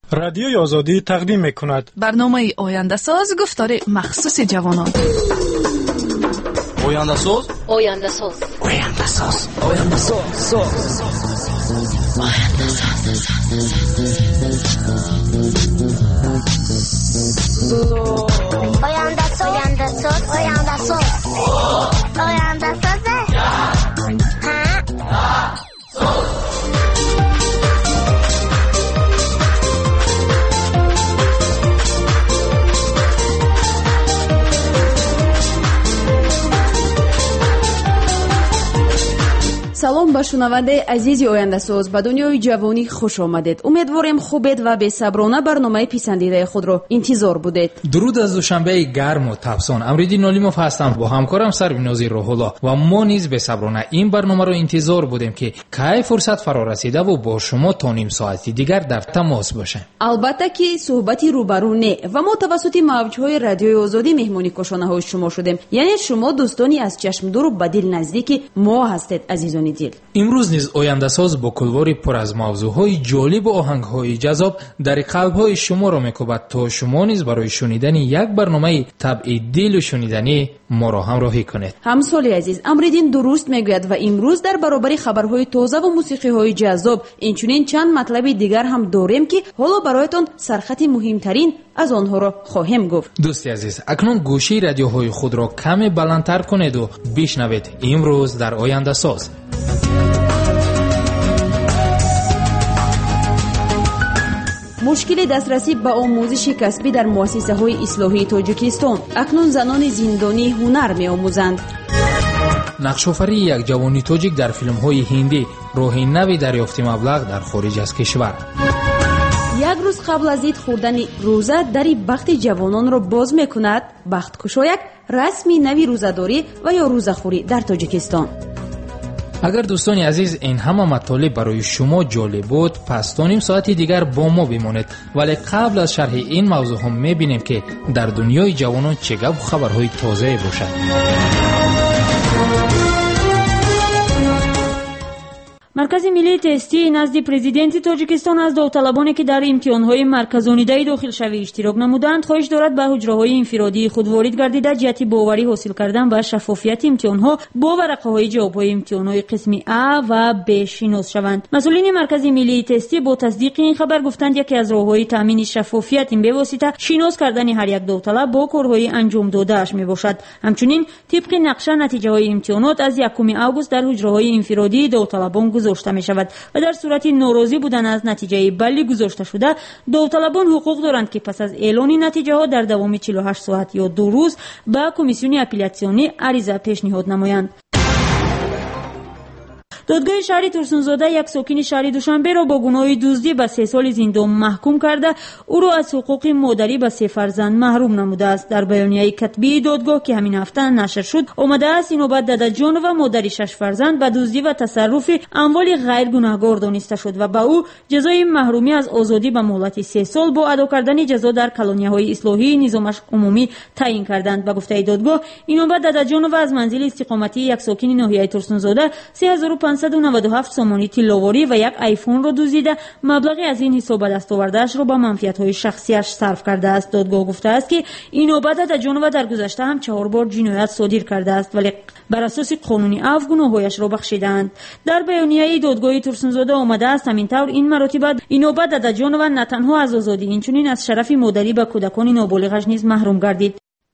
رادیوی آزادی تقدیم می‌کند برنامه آینده ساز گفتار مخصوص جوانان. آینده ساز آینده ساز آینده ساز آینده ساز آینده ساز آینده ساز آینده ساز آینده ساز салом ба шунавандаи азизи ояндасоз, ба дунёи ҷавонӣ хуш омадед. Умедворем хубед ва бесаброна барномаи писандидаи худро интизор будед. дуруд аз душанбеи гарму табсон. Амриддин Олимов ҳастам бо ҳамкорам Сарвинози Роҳулло ва мо низ бесаброна ин барномаро интизор будем ки кай фурсат фаро расидаву бо шумо то ним соати дигар дар тамос бошем. албатта ки суҳбати рӯбарӯ не ва мо тавассути мавҷҳои радиои озодӣ меҳмони кошонаҳои шумо шудем. яъне шумо дӯстони аз чашмдуру ба дил наздики мо ҳастед азизони дил. имрӯз низ ояндасоз бо кулвори пур аз мавзӯъҳои ҷолибу оҳангҳои ҷазоб дари қалбҳои шуморо мекӯбад то шумо низ барои шунидани як барномаи табъи дилу шуниданӣ моро ҳамроҳӣ кунед. ҳамсоли азиз, Амриддин дуруст мегӯяд ва имрӯз дар баробари хабарҳои тозаву мусиқиҳои ҷазоб инчунин чанд матлаби дигар ҳам дорем ки ҳоло бароятон сархати муҳимтарин аз онҳоро хоҳем гуфт. дӯсти азиз, акнун гӯшии радиоҳои худро каме баландтар кунеду бишнавед имрӯз дар ояндасоз. мушкили дастрасӣ ба омӯзиши касбӣ дар муассисаҳои ислоҳии тоҷикистон. акнун занони зиндонӣ ҳунар меомӯзанд. нақшофарии як ҷавони тоҷик дар филмҳои ҳиндӣ роҳи нави дарёфти маблағ дар хориҷ аз кишвар. як рӯз қабл аз ид хӯрдани рӯза дари бахти ҷавононро боз мекунад. бахткушояк расми нави рӯзадорӣ ва ё рӯзахӯрӣ дар тоҷикистон. агар дӯстони азиз ин ҳама матолиб барои шумо ҷолиб буд, пас то ним соати дигар бо мо бимонед. вале қабл аз шарҳи ин мавзӯъҳо мебинем ки дар дунёи ҷавонон чӣ гапу хабарҳои тозае бошад. маркази миллии тестӣ назди президенти тоҷикистон аз довталабоне ки дар имтиҳонҳои марказонидаи дохилшавӣ иштирок намуданд хоҳиш дорад ба ҳуҷраҳои инфиродии худ ворид гардида ҷиҳати боварӣ ҳосил кардан ба шаффофияти имтиҳонҳо бо варақаҳои ҷавобҳои имтиҳонҳои қисми А ва Б шинос шаванд. масъулини маркази миллии тестӣ бо тасдиқи ин хабар гуфтанд яке аз роҳҳои таъмини шаффофият ин бевосита шинос кардани ҳар як довталаб бо корҳои анҷомдодааш мебошад. ҳамчунин тибқи нақша натиҷаҳои имтиҳонот аз 1 август дар ҳуҷраҳои инфиродии довталабон гузошта мешавад ва дар сурати норозӣ будан аз натиҷаи балли гузошташуда довталабон ҳуқуқ доранд ки пас аз эълони натиҷаҳо дар давоми 48 соат ё 2 рӯз ба комиссиони апеллясионӣ ариза пешниҳод намоянд. додгоҳи шаҳри Турсунзода як сокини шаҳри Душанберо бо гуноҳи дуздӣ ба 3 соли зиндон маҳкум карда ӯро аз ҳуқуқи модарӣ ба 3 фарзанд маҳрум намудааст. дар баёнияи катбии додгоҳ ки ҳамин ҳафта нашр шуд омадааст инобат Дадаҷонова модари 6 фарзанд ба дуздӣ ва тасарруфи амволи ғайргунаҳгор дониста шуд ва ба ӯ ҷазои маҳрумӣ аз озодӣ ба муҳлати 3 сол бо адо кардани ҷазо дар колонияҳои ислоҳии низомаш умумӣ таъин карданд. ба гуфтаи додгоҳ инобат Дадаҷонова аз манзили истиқоматии як сокини ноҳияи Турсунзода 3597 сомонӣ тилловорӣ ва як айфонро дуздида маблағи аз ин ҳисоб ба даст овардаашро ба манфиатҳои шахсияш сарф кардааст. додгоҳ гуфтааст ки инобат Дадаҷонова дар гузашта ҳам 4 бор ҷиноят содир кардааст вале бар асоси қонуни афв гуноҳҳояшро бахшидаанд. дар баёнияи додгоҳи Турсунзода омадааст ҳамин тавр ин маротиба инобат Дадаҷонова на танҳо аз озодӣ инчунин аз шарафи модарӣ ба кӯдакони ноболиғаш низ маҳрум гардид.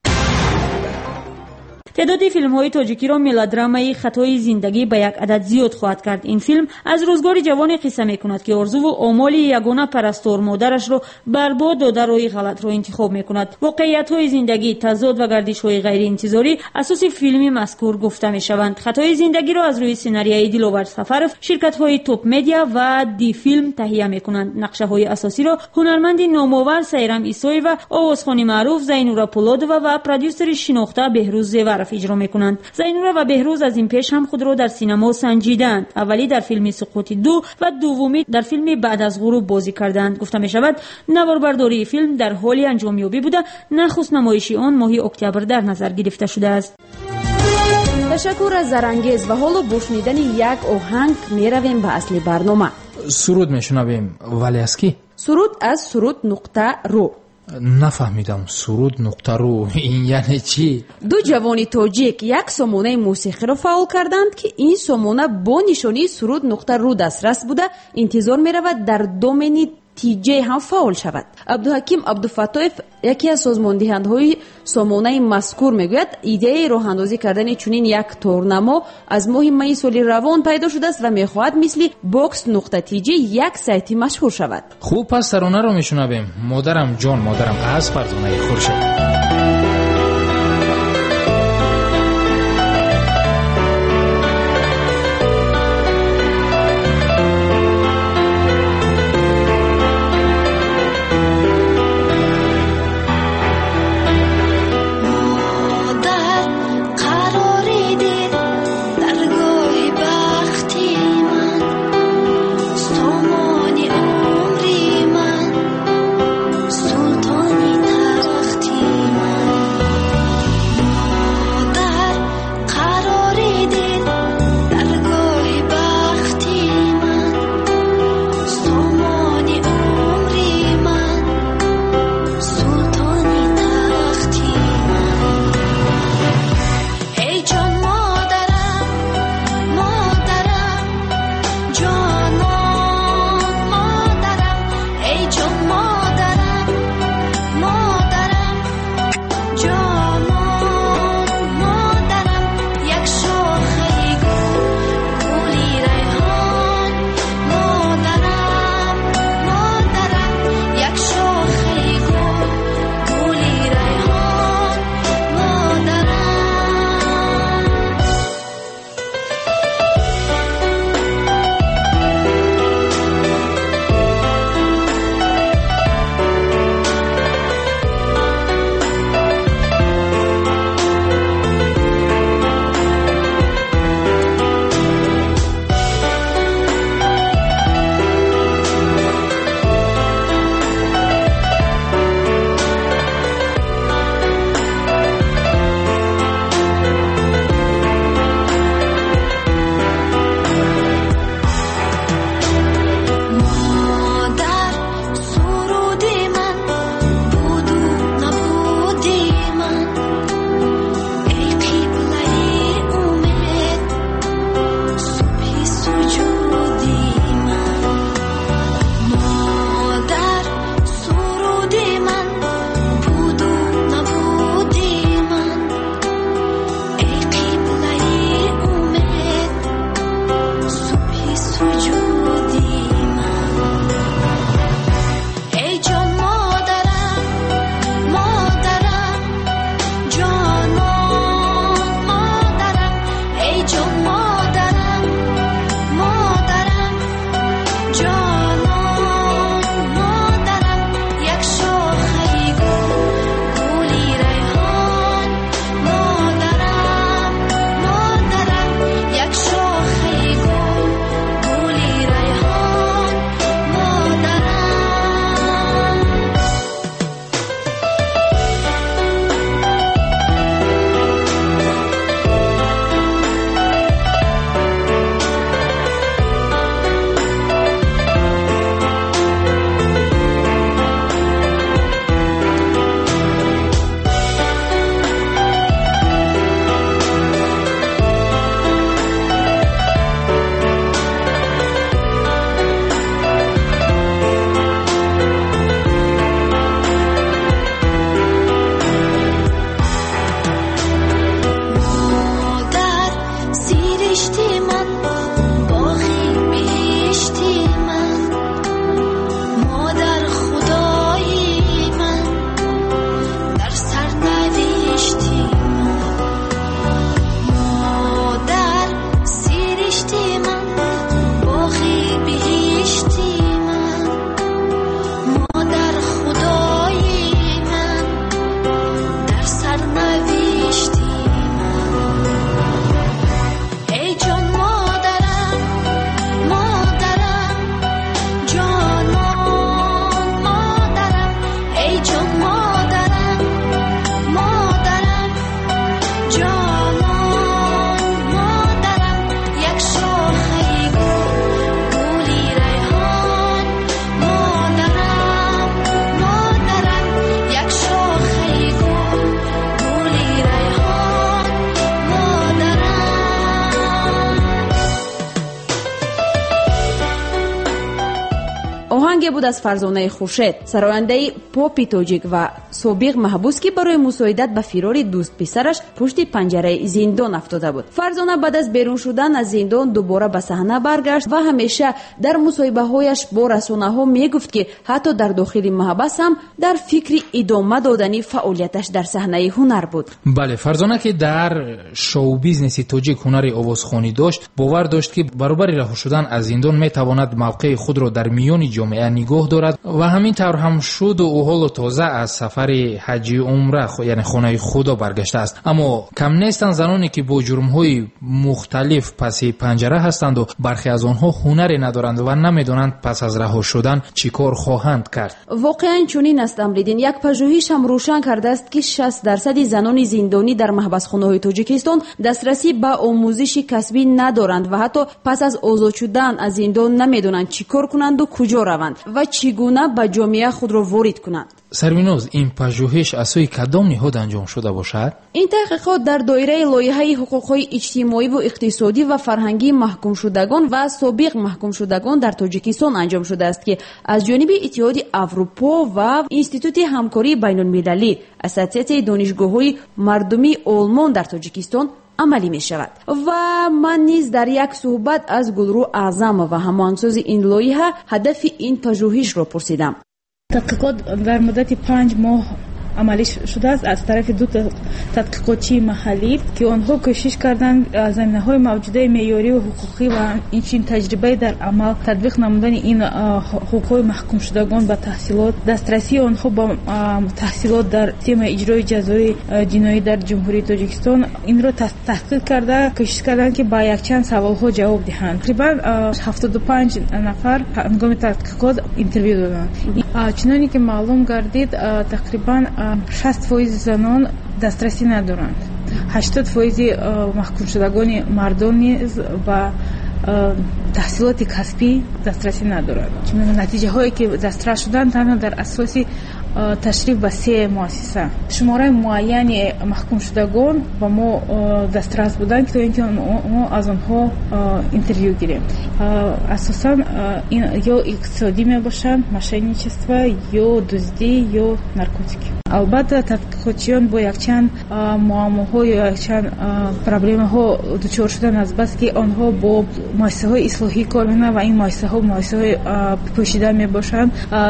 تعدادی فیلم‌های تاجیکی را ملودرامای خطای زندگی به یک عدد زیاد خواهد کرد. این فیلم از روزگار جوانی قصه می‌کند که آرزو و آمال یگانه پرستار مادرش را برباد داده روی غلط را انتخاب می‌کند. واقعیت‌های زندگی، تضاد و گردش‌های غیر انتظاری اساس فیلمی مذکور گفته می‌شوند. خطای زندگی را از روی سناریوی دلاور سفرف شرکت‌های توپ مدیا و دی فیلم تهیه می‌کنند. نقشه‌های اساسی را هنرمند نامآور سیرام عیسوی و آوازخوان معروف زینورا پولادووا و پرودوسر شناخته بهروز زیورف اجرا می‌کنند. زینورا و بهروز از این پیش هم خود را در سینما سنجیدند. اولی در فیلم سقوط 2 و دومی در فیلم بعد از غروب بازی کردند. گفته می‌شود نواربرداری فیلم در حال انجامیابی بوده، نخست نمایشی آن ماه اکتبر در نظر گرفته شده است. تشکر از زرانگیز و حالا با شنیدن یک آهنگ میرویم به اصل برنامه. سرود میشنویم ولی از کی؟ سرود از سرود نقطه رو. نفهمیدم. سرود نقطه رو این یعنی چی؟ دو جوانی تاجیک یک سامانه موسیقی را فعال کردند که این سامانه با نشانی سرود نقطه رو دسترس بوده. انتظار می رود در دومین تیجه هم فعال شود. عبدالحکیم عبدالفتاح یکی از سازماندهندهای سامانه مذکور میگوید ایده راه اندازی کردن چنین یک تورنمو از ماه می سال روان پیدا شده است و میخواهد مثل باکس نقطه تیجه یک سایتی مشهور شود. خوب پس ترانه رو میشنویم. مادرم جان مادرم از فرزانه خورشید. سلطانی تختی من آهنگ بود از فرزانه خورشید، سراینده پاپی تاجیک و سابق محبوس که برای مساعدت به فرار دوست پسرش پشت پنجره زندان افتاده بود. فرزانه بعد از بیرون شدن از زندان دوباره به صحنه برگشت و همیشه در مصاحبه‌هایش با رسانه‌ها میگفت که حتی در داخل محبس هم در فکر ادامه دادن فعالیتش در صحنه هنر بود. بله، فرزانه که در شو بیزنس تاجیک هنر آوازخوانی داشت، باور داشت که برابر رها شدن از زندان میتواند موقع خود را در میان جامعه نگاه دارد و همین طور هم شد و حال تازه از سفر حج عمره یعنی خانه خدا برگشته است. اما کم نیستند زنانی که با جرم‌های مختلف پس پنجره هستند و برخی از آنها هنری ندارند و نمیدانند پس از رها شدن چیکار خواهند کرد. واقعا چنین است امریدین. یک پژوهش هم روشن کرده است که 60% زنان زندانی در محبسخانه‌های تاجیکستان دسترسی به آموزش کسبی ندارند و حتی پس از آزاد شدن از زندان نمیدونند چیکار کنند و کجا روند و چگونه به جامعه خود را وارد کنند. سرویناز، این پژوهش از سوی کدام نهاد انجام شده باشد؟ این تحقیقات در دایره لایحه حقوق‌های اجتماعی و اقتصادی و فرهنگی محکوم شدگان و سابق محکوم شدگان در تاجیکستان انجام شده است که از جانب اتحاد اروپا و انستیتوت همکاری بین‌المللی اساتید دانشگاه‌های مردمی آلمان در تاجیکستان عملی می شود. و من نیز در یک صحبت از گلرو اعظم و هماهنگساز این لایحه هدف این پژوهش را پرسیدم. تحقیقات در مدت 5 ماه عملی شده است از طرف دو تحقیقاتچی محلی که آنها کوشش کردند زمینه‌های موجوده معیاری و حقوقی و این تجربه در عمل تطبیق نمودن این حقوق‌های محکوم شدگان به تحصیلات، دسترسی آنها به تحصیلات در سیستم اجرای جزای جنایی در جمهوری تاجیکستان این را تحقیق کرده کوشش کردند که با یک چند سوال‌ها جواب دهند. تقریبا 75 نفر هنگام تحقیقات اینترویو دادند. چنانچه که معلوم گردید تقریبا 60% زنان دسترسی ندارند. 80% محکوم شدگان مردان نیز و تحصیلات کسبی دسترسی ندارند. نتیجه هایی که دسترس شدند تنها در اساس تشریف به 3 مؤسسه. شماره معین محکوم شدگان با ما دسترس بودند که اینکه ما از آنها اینترویو گیریم. اساسا این یا اقتصادی می باشند، مشینیچیство یا دزدی یا نارکوتیک. البته تحقیقاتچیان با یک چند معماها یا یک چند پرابلم ها دچار شدن از بس که آنها با مؤسسه های اصلاحی کار میکنند و این مؤسسه های پوشیده می باشند.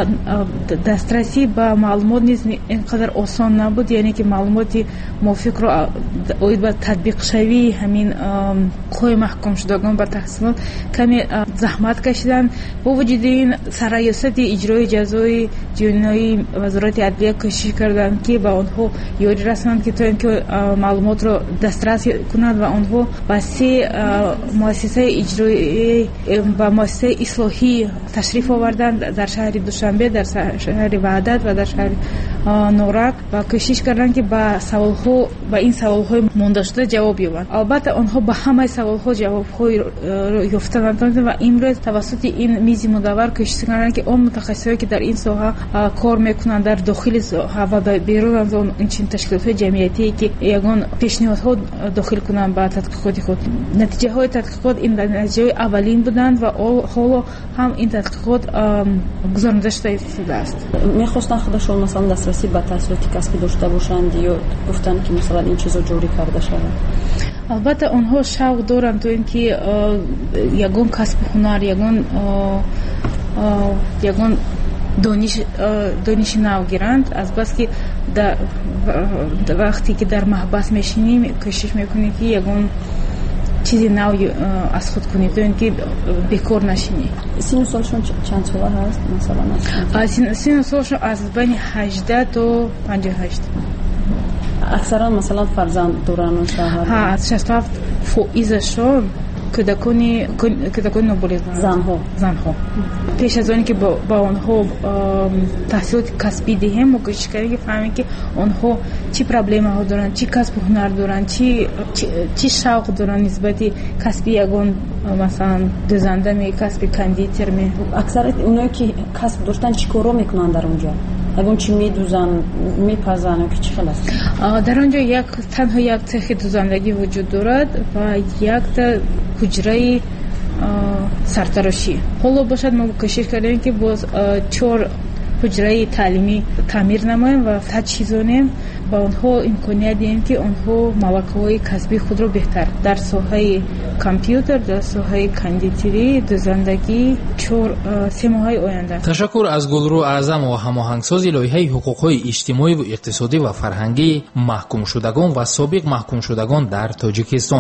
دسترسی به معلومات نیز اینقدر آسان نبود، یعنی که معلومات موافق را باید به تطبیق شوی همین قوای محکوم شدگان به تحصیلات کمی زحمت کشیدن. با وجود این سرریاست اجرای جزای جنایی وزارت عدلیه کوشش کردند که به آنها یاری رسانند که تا اینکه معلومات را دسترس کنند و آنها به 3 مؤسسه اجرایی و مؤسسه اصلاحی تشریف آوردند در شهر دوشنبه، در شهر وحدت و در شهر نورک و کوشش کردند که به این سوال‌های مانده شده جواب یابند. البته آنها به همه سوال‌ها جواب‌های یافتند و امروز توسط این میز مدور کوشش کردند که اون متخصصانی که در این ساحه کار میکنند در داخل ساحه و بیرون از اون این تشکیلات جمعیتی که یگان پیشنهادها داخل کنند به تحقیقات خود. نتیجه های تحقیقات این نتیجه اولین بودند و حالا هم این تحقیقات گزارنده شده است. میخواستن خودشون مثلا دسترسی به تحصیلات کسبی داشته باشند یا گفتن که مثلا این چیزا جوری کرده شود؟ البته آنها شوق دارند تو اینکه یگان کسب هنر یگان دانش نو گیرند، از بس که وقتی که در محبس میشینیم کوشش میکنیم که یگان چیزی نو از خود کنید تو اینکه بیکار نشینی. سن و سالشون چند ساله هست مثلا؟ سن و سالشون از بین 18 تا 58. اکثرا مثلا فرزند دارن و شوهر. ها، از 67% شون کودکان نابالغ زنها. پیش از آنی که با آنها تحصیلات کسبی دهیم و کوشش کردیم که فهمیم که آنها چی پرابلم ها دارن، چی کسب هنر دارن، چی شوق دارن نسبت کسبی یگان مثلا دوزنده می کسب کاندیتر می. اکثر اونایی که کسب داشتن چی کارو میکنن در اونجا؟ اون چی میدوزن میپزن که چی خلاص؟ در اونجا تنها یک تخت دوزندگی وجود دارد و یک تا حجره сартарашӣ. ҳоло бошад мо кӯшиш кардем ки боз 4 ҳуҷраи таълимӣ таъмир намоем ва таҷҳизонем ба онҳо имконият диҳем ки онҳо малакаҳои касби худро беҳтар дар соҳаи компютер, дар соҳаи кондитерӣ, дӯзандагӣ 3 моҳаи оянда. ташаккур аз Гулрӯ Аъзам ва ҳамоҳангсози лоиҳаи ҳуқуқҳои иҷтимоиву иқтисодӣ ва фарҳангии маҳкумшудагон ва собиқ маҳкумшудагон дар Тоҷикистон.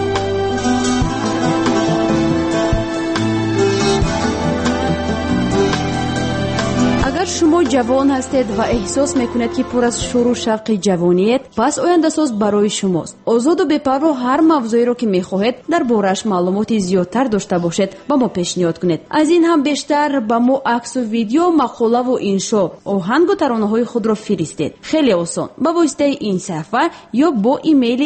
шумо ҷавон ҳастед ва эҳсос мекунед ки пур аз шӯру шавқи ҷавониед, пас ояндасоз барои шумост. озоду бепарво ҳар мавзӯеро ки мехоҳед дар борааш маълумоти зиёдтар дошта бошед ба мо пешниҳод кунед. аз ин ҳам бештар ба мо аксу видео, мақолаву иншо, оҳангу таронаҳои худро фиристед. хеле осон ба воситаи ин саҳифа ё бо имейли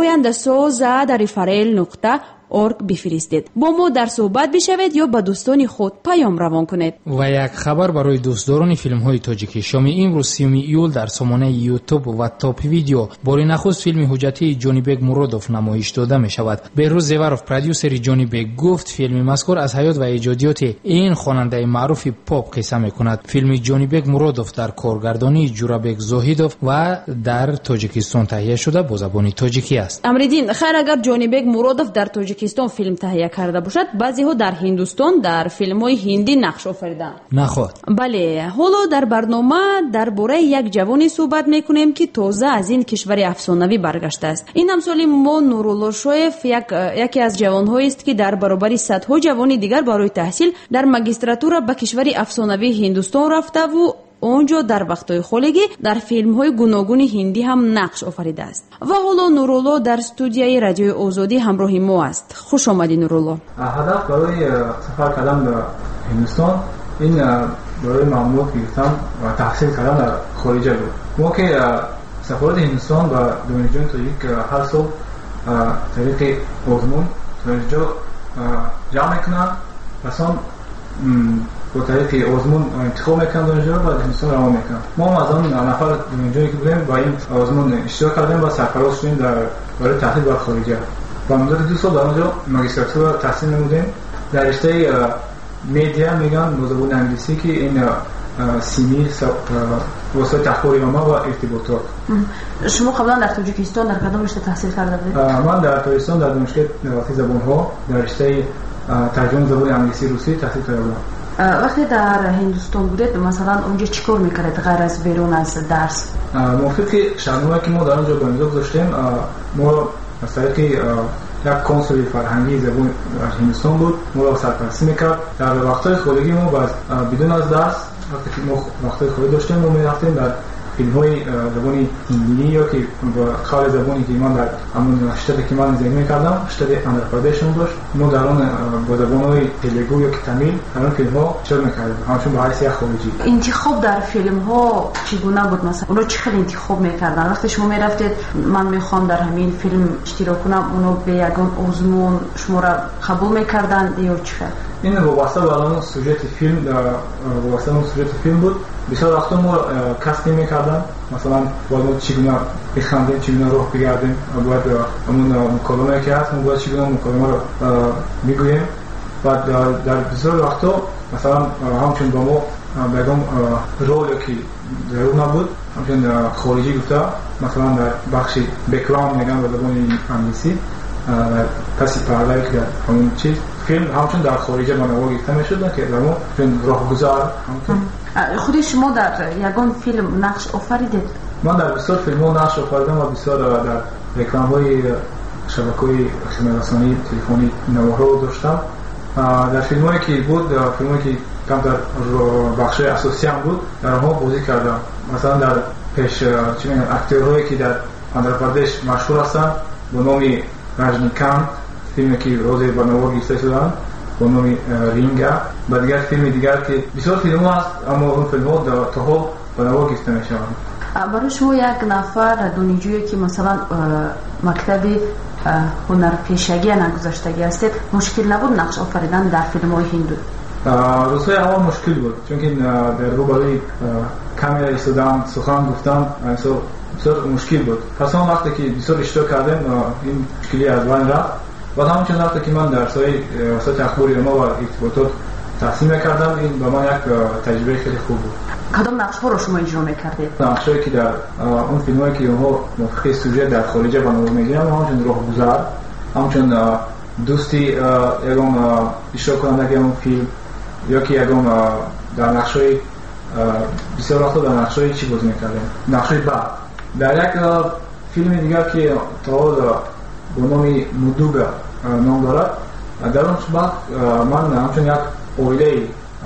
oyandasoz@farel.org бифиристед. бо мо дар суҳбат бишавед ё ба дӯстони худ паём равон кунед. ва як хабар барои дӯстдорони филмҳои тоҷикӣ. шоми имрӯз 30 июл дар сомонаи YouTube ва Топ Видео бори нахуст филми ҳуҷҷатии Ҷонибек Муродов намоиш дода мешавад. Беҳрӯз Зеваров, продюсери Ҷонибек, гуфт филми мазкур аз ҳаёт ва эҷодиёти ин хонандаи маъруфи поп қисса мекунад. филми Ҷонибек Муродов дар коргардонии Ҷурабек Зоҳидов ва дар Тоҷикистон таҳия шуда бо забони тоҷикӣ аст. амридин, хайр агар Ҷонибек Муродов дар Тоҷикистон филм таҳия карда бошад, баъзеҳо дар Ҳиндустон дар филмҳои ҳиндӣ нақш офариданд. наход. бале, ҳоло дар барнома дар бораи як ҷавоне суҳбат мекунем ки тоза аз ин кишвари афсонавӣ баргаштааст. ин ҳамсоли мо Нурулло Шоев яке аз ҷавонҳоест ки дар баробари садҳо ҷавони дигар барои таҳсил дар магистратура ба кишвари афсонавии Ҳиндустон рафтаву онҷо дар вақтҳои холигӣ дар филмҳои гуногуни ҳиндӣ ҳам нақш офаридааст. ва ҳоло Нурулло дар студияи Радиои Озодӣ ҳамроҳи мо аст. хуш омадӣ Нурулло. ҳадаф барои сафар кардан ба Ҳиндустон ин барои маълумот гирифтан ва таҳсил кардан дар хориҷа буд. мо ки сафароти Ҳиндустон ба донишҷои тоҷик ҳар сол тариқи озмун донишҷо ҷамъ мекунанд, расон бо тариқи озмун интихоб мекунанд, донишҷоро ба Ҳиндустон равон мекунанд. мо аз он нафар донишҷое ки будем ба ин озмун иштирок кардем ва сарфароз шудем барои таҳсил бар хориҷа. ба муддати 2 сол дар онҷо магистратура таҳсил намудем дар риштаи медиа, мегӯянд бо забони англисӣ ки ин сими воситаи таҳқиқоти омма ва иртиботот. шумо қаблан дар Тоҷикистон дар кадом ришта таҳсил карда будед? ман дар Тоҷикистон дар донишгоҳи давлати забонҳо дар риштаи тарҷумаи забони англисӣ русӣ таҳсил карда будам. вақте дар Ҳиндустон будед, масалан онҷо чӣ кор мекардед ғайр аз берун аз дарс? мувофиқи шаҳрномае ки мо дар онҷо ба имзо гузоштем, мо аз тариқи як консули фарҳангии забони Ҳиндустон буд, моро сарпарварӣ мекард. дар вақтҳои холигӣ мо бидун аз дарс, вақте ки мо вақтҳои холӣ доштем, мо мерафтем дар филмҳои забони ҳиндӣ ё ки ба қавли забоне ки ман дар ҳамон штате ки ман зиндагӣ мекардам, штати Андhra-Pradesh дошт, мо дар он бо забонҳои телегу ё ки тамил дар он филмҳо иштирок мекардем, ҳамчун ба ҳайси як хориҷӣ. интихоб дар филмҳо чӣ гуна буд? масалан оно чӣ хел интихоб мекарданд? вақте шумо мерафтед ман мехоҳам дар ҳамин филм иштирок кунам, оно бе ягон озмун шуморо қабул мекарданд ё чӣ хел? ин вобаста ба сюжети филм буд. бисёр вақтҳо мо кастинг мекардам, масалан бояд мо чӣ гуна бихандем, чӣ гуна роҳ бигардем, бояд ҳамон муколимае ки ҳаст, мо бояд чӣ гуна муколимаро бигӯем. ва дар бисёр вақтҳо масалан ҳамчун ба мо ба ягон рол ки зарур набуд, ҳамчун хориҷӣ гуфта, масалан дар бахши бэкграунд мегӯям ба забони англисӣ, дар паси пардае ки дар ҳамон чиз филм ҳамчун дар хориҷа ба наво гирифта мешуд, ки дар мо роҳгузар. худи шумо дар ягон филм нақш офаридед? ман дар бисёр филмҳо нақш офаридам ва бисёр дар рекламаҳои шабакаҳои хизматрасонии телефонӣ навоҳро доштам. дар филмҳое ки буд, филмҳое ки камтар бахшҳои асосиам буд, дар онҳо бозӣ кардам. масалан дар актёрҳое ки дар Андhra-Pradesh машҳур ҳастанд бо номи Раҷникант, филме ки розе ба наво гирифта шуданд бо номи Ринга, ва дигар филми дигар ки бисёр филмҳо ҳаст, аммо он филмҳо то ҳол ба наво гирифта мешаванд. барои шумо як нафар донишҷӯе ки масалан мактаби ҳунарпешагӣ нагузаштагӣ ҳастед, мушкил набуд нақш офаридан дар филмҳои ҳинду? рӯзҳои аввал мушкил буд, чунки дар рӯбарои камера истодан, сухан гуфтан бисёр мушкил буд. пас он вақте ки бисёр иштирок кардем, ин мушкилӣ аз байн рафт و همچنین وقتی که من در سایت اخبار ایران و ارتباطات تحصیل میکردم، این به من یک تجربه خیلی خوب بود. کدام نقش ها رو شما اجرا میکردید؟ نقشایی که در اون فیلم هایی که اونها موافق سوژه در خارجه بنابرای میگیرن، همچنین راه گذر، همچنین دوستی یکم اشتراک کننده اون فیلم، یا که یکم در نقشای بسیار وقتا در نقشای چی بازی میکردیم، نقشای بعد در یک فیلم دیگر که تا با نام مدوگا نام دارد، در اون وقت من همچنین یک اویله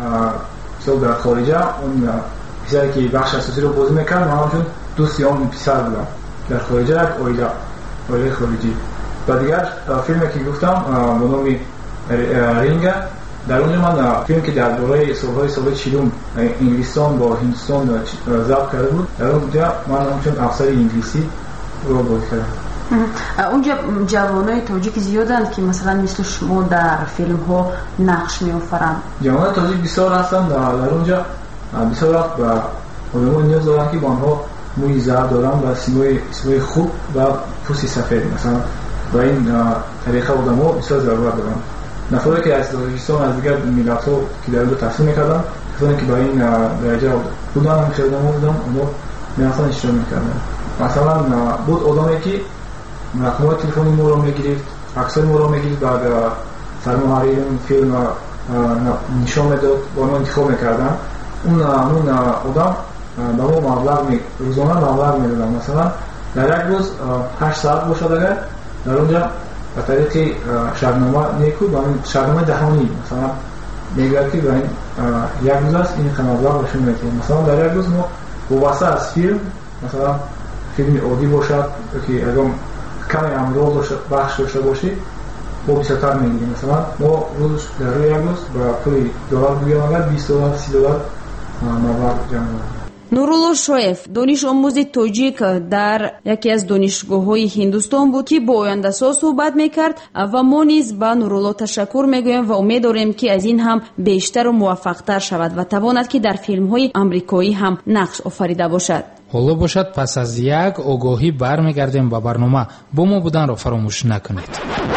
در خارجه اون پسری که بخش اساسی رو بازی میکرد، من همچنین دوستی اون پسر بودم در خارجه، یک اویله خارجی. و دیگر فیلمی که گفتم با نام رینگ، در اونجا من فیلم که در دوره سال 40 انگلستان با هندوستان ضبط کرده بود، در اونجا من همچنین افسر انگلیسی رو بازی کردم. اونجا جوانای تاجیک زیادند که مثلا مثل شما در فیلم ها نقش می‌آفرند. جوانای تاجیک بسیار هستند در اونجا، بسیار وقت به آدم‌ها نیاز دارن که با آنها موی زرد دارن و سیمای خوب و پوستی سفید، مثلا و این طریقه آدم‌ها بسیار ضرورت دارن. نفری که از تاجیکستان از دیگر ملت‌ها که در اونجا تحصیل می‌کردن، کسانی که با این درجه بودن، هم خیلی آدم‌ها بودن، اونها می‌رفتن اشتراک می‌کردن. مثلا بود آدمی که رقم‌های تلفنی ما رو می‌گرفت، عکسای ما رو می‌گرفت، بعد سرمایه‌گذاری فیلم نشان میداد، با ما انتخاب می‌کردن. اون آدم با ما روزانه مبلغ می‌دادن. مثلا در یک روز 8 ساعت باشد، اگر در اونجا به طریق شرطنامه نیکو با این شرطنامه دهانی مثلا میگه که با این یک روز است این مبلغ باشون می‌دهیم. مثلا در یک روز ما وابسته از فیلم، مثلا فیلم عادی باشد که اگر کمی امروز بخش داشته باشی با بیشتر میگیریم. مثلا ما روز در روی یک روز با پول دلار بگیریم، اگر 20 دلار 30 دلار مبلغ جمع کنیم. نورالله شویف دانش آموز تاجیک در یکی از دانشگاه‌های هندوستان بود که با آینده‌ساز صحبت می‌کرد و ما نیز به نورالله تشکر می‌گوییم و امید داریم که از این هم بیشتر و موفق‌تر شود و تواند که در فیلم‌های آمریکایی هم نقش آفریده باشد. حالا باشد پس از یک آگاهی برمیگردیم به برنامه. با ما بودن را فراموش نکنید.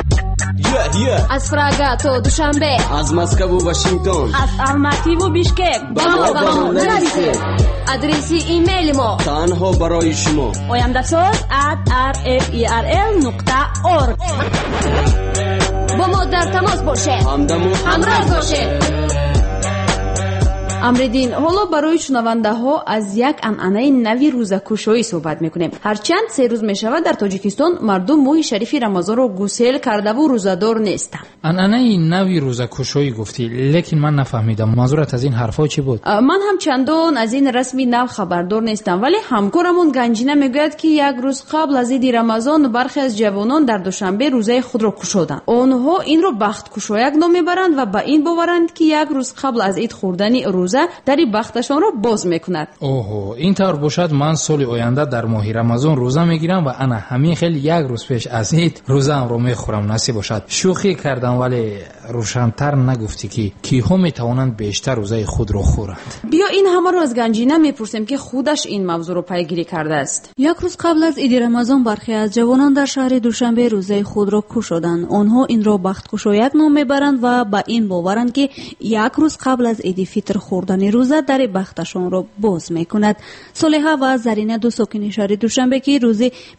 از پراگا تا دوشنبه، از مسکو و واشنگتن، از الماتی و بیشکک با ما نویسید. ادرسی ایمیل ما تنها برای شما oyandasaz@rferl.org. با ما در تماس باشه، همراه باشه. امریدین، حالا برای شنونده ها از یک انعنه نوی روزکوشایی صحبت میکنیم. هرچند 3 روز میشود در تاجیکستان مردم ماه شریف رمضان رو گسیل کرده و روزدار نیستند. انعنه نوی روزکوشایی گفتی، لیکن من نفهمیدم منظورت از این حرفا چی بود؟ من هم چندان از این رسمی نو خبردار نیستم، ولی همکارمون گنجینه میگوید که یک روز قبل از عید رمضان برخی از جوانان در دوشنبه روزه خود را کشودند. آنها این رو بخت کشایک نام میبرند و به این باورند که یک روز قبل از عید خوردن روزه دری بختشان را باز میکند. اوه، این طور باشد من سال آینده در ماه رمضان روزه میگیرم و انا همین خیلی یک روز پیش از عید روزه ام را میخورم. نصیب باشد. شوخی کردم ولی روشن‌تر نگفتی که کیها میتوانند بیشتر روزه خود را خورند. بیا این همه رو از گنجینه میپرسیم که خودش این موضوع رو پیگیری کرده است. یک روز قبل از عید رمضان برخی از جوانان در شهر دوشنبه روزه خود را کشودند. آنها این را بخت کشایک نام میبرند و با این باورند که یک روز قبل از عید فطر خوردن روزه در بختشان را باز میکند. صالحه و زرینه دو ساکن شهر دوشنبه که روز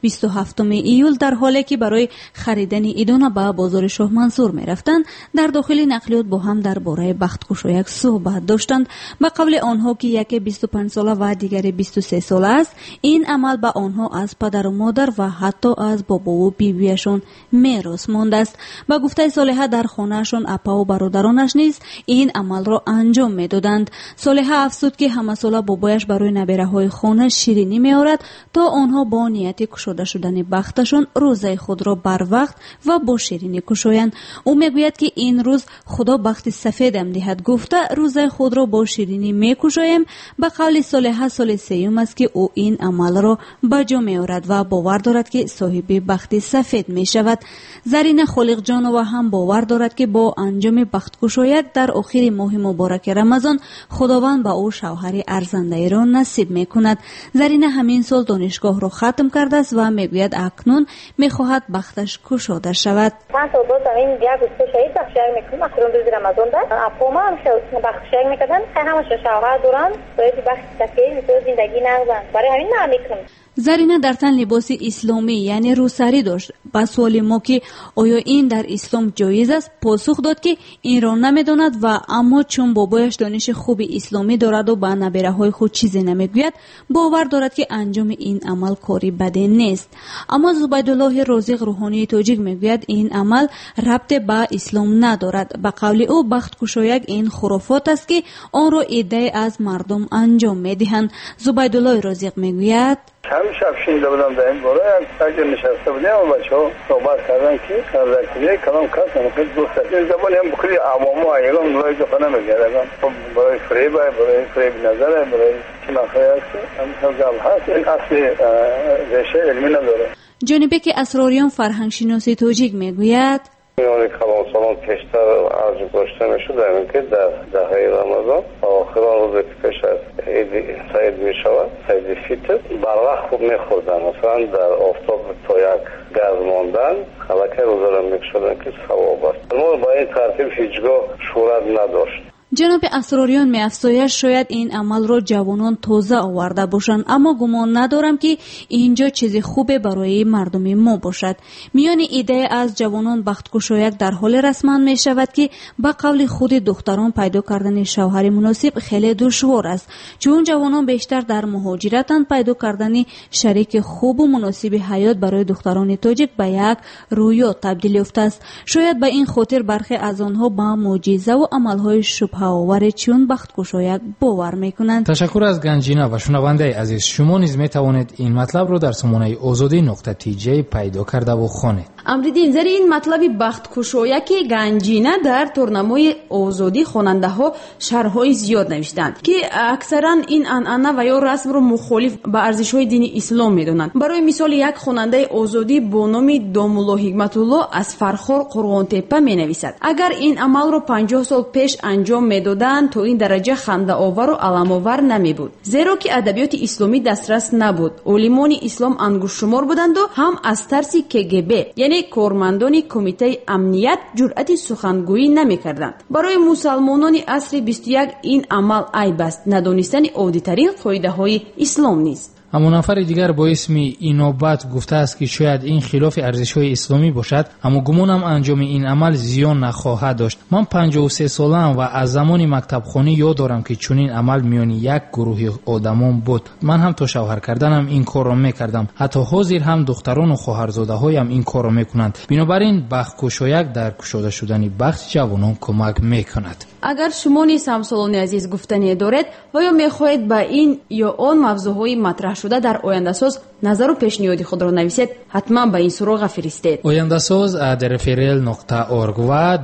27 ایول در حالی که برای خریدن ایدان به بازار شاه منصور میرفتند در داخل نقلیات با هم درباره بخت کشایک صحبت داشتند. به قول آنها که یکی 25 ساله و دیگری 23 ساله است، این عمل به آنها از پدر و مادر و حتی از بابا و بیبیشان میراث مانده است. به گفته صالحه در خانهشان اپا و برادرانش نیز این عمل را انجام میدادند. صالحه افزود که همه ساله بابایش برای نبیره های خانه شیرینی میآورد تا آنها با نیت کشوده شدن بختشان روزه خود را بر وقت و با شیرینی کشایند. او میگوید که این روز خدا بخت سفید دهد گفته روزه خود را با شیرینی میکشایم. به قول صالحه سال 3 است که او این عمل را به جا میآورد و باور دارد که صاحب بخت سفید می شود. زرین خالق جانو هم باور دارد که با انجام بخت کشایک در آخر ماه مبارک رمضان خداوند به او شوهری ارزنده را نصیب میکند. زرینه همین سال دانشگاه را ختم کرده است و میگوید اکنون میخواهد بختش گشوده شود. من سال بود این یک روز شهید بخشیار میکنم اخیران روز رمضان ده اپوما هم بخشیار میکردن همش شوهر دوران باید بخش تکیه میتونه زندگی نگذن برای همین نمیکنم. زرینه در تن لباس اسلامی یعنی روسری داشت. با سوال ما که آیا این در اسلام جایز است پاسخ داد که این را نمیداند و اما چون بابایش دانش خوب اسلامی دارد و با نبیره های خود چیزی نمیگوید باور دارد که انجام این عمل کاری بدی نیست. اما زبیدالله رازق روحانی تاجیک میگوید این عمل ربط به اسلام ندارد. به قول او بخت کشایک این خرافات است که آن را ایده از مردم انجام میدهند. زبیدالله رازق میگوید همیشه شنیده بودم در این باره اگر نشسته بودیم و بچه ها صحبت کردن که رکیه کلام کردن که دوستتی زبانی هم بکلی عوام و ایران برای دفعه نمیگردن برای فریب نظره برای چناخه هست هم گل هست این اصلی ریشه علمی نداره. جانبه که اسراریان فرهنگ شناسی تاجیک میگوید میانی کلام سالان پیشتر عرض داشته میشود که در دهه رمضان آخران روز که پیش از عید میشود عید فیتر بر وقت خوب میخوردن مثلا در آفتاب تا یک گز ماندن خلقه روزه را میکشدن که ثواب است. ما با این ترتیب هیچگاه شورت نداشت. جناب اسراریان می افزاید شاید این عمل را جوانان تازه آورده باشند اما گمان ندارم که اینجا چیزی خوبه برای مردم ما باشد. میان ایده از جوانان بختگشایک در حال رسما می شود که به قول خود دختران پیدا کردن شوهر مناسب خیلی دشوار است چون جوانان بیشتر در مهاجرتند. پیدا کردن شریک خوب و مناسب حیات برای دختران تاجیک به یک رویا تبدیل یافته است. شاید به این خاطر برخی از آنها با معجزه و عملهای شبهه آور چون بختگشایک باور میکنند. تشکر از گنجینه و شنونده عزیز. شما نیز می توانید این مطلب رو در سامانه azadi.tj پیدا کرده و خوانید. امریدین زیر این مطلب بختگشایک گنجینه در تورنمای آزادی خواننده ها شرحهای زیاد نوشتند که اکثرا این عنعنه و یا رسم رو مخالف با ارزش های دین اسلام میدونند. برای مثال یک خواننده آزادی با نام دامالله حکمت الله از فرخار قرغان تپه می نویسد اگر این عمل رو 50 سال پیش انجام میدادند تا این درجه خنده آور و علم آور نمی بود زیرا که ادبیات اسلامی دسترس نبود. علمان اسلام انگشت شمار بودند و هم از ترس KGB یعنی کارمندان کمیته امنیت جرأت سخنگویی نمی‌کردند. برای مسلمانان عصر 21 این عمل عیب است. ندانستن عادی‌ترین قاعده‌های اسلام نیست. اما نفر دیگر با اسم اینوبت گفته است که شاید این خلاف ارزش‌های اسلامی باشد اما گمانم انجام این عمل زیان نخواهد داشت. من 53 سالم و از زمان مکتبخانه یاد دارم که چنین عمل میان یک گروه آدمان بود. من هم تا شوهر کردنم این کار را میکردم. حتی حاضر هم دختران و خواهرزاده‌هایم این کار را میکنند. بنابراین بختگشایک در گشوده شدن بخت جوانان کمک میکند. اگر شما نیز همسالان عزیز گفتنی دارید و یا میخواهید با این یا آن موضوعهای مطرح شده در آینده ساز نظر و پیشنهادی خود را نویسید حتما به این سراغ فرستید. آینده ساز @referel.org و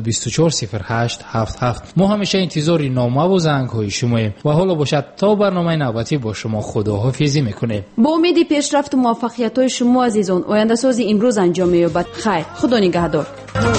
2240877. ما همیشه انتظار نامه و زنگ های شماییم و حالا باشد تا برنامه نوبتی با شما خداحافظی میکنیم. با امید پیشرفت و موفقیت های شما عزیزان آینده ساز امروز انجام می‌یابد. خیر، خدا نگهدار.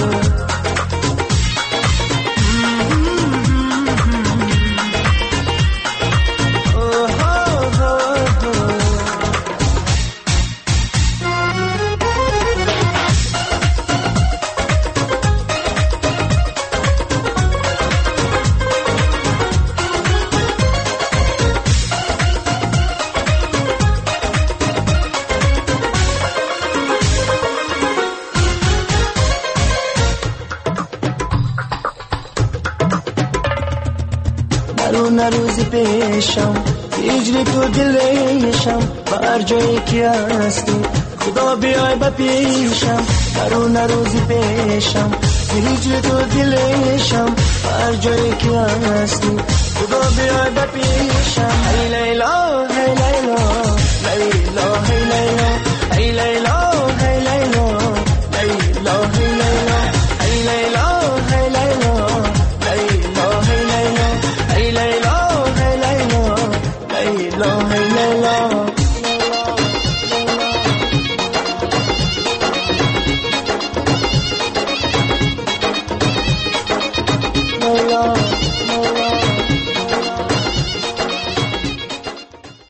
روزی پیشم هجری تو دلیشم بر جایی که هستی خدا بیای با پیشم درون روزی پیشم هجری تو دلیشم بر جایی که هستی خدا بیای با پیشم ای لیلا ای لیلا لیلا ای لیلا ای لیلا ای لیلا لیلا ای لیلا ای لیلا ای لیلا لیلا ای لیلا ای لیلا ای لیلا لیلا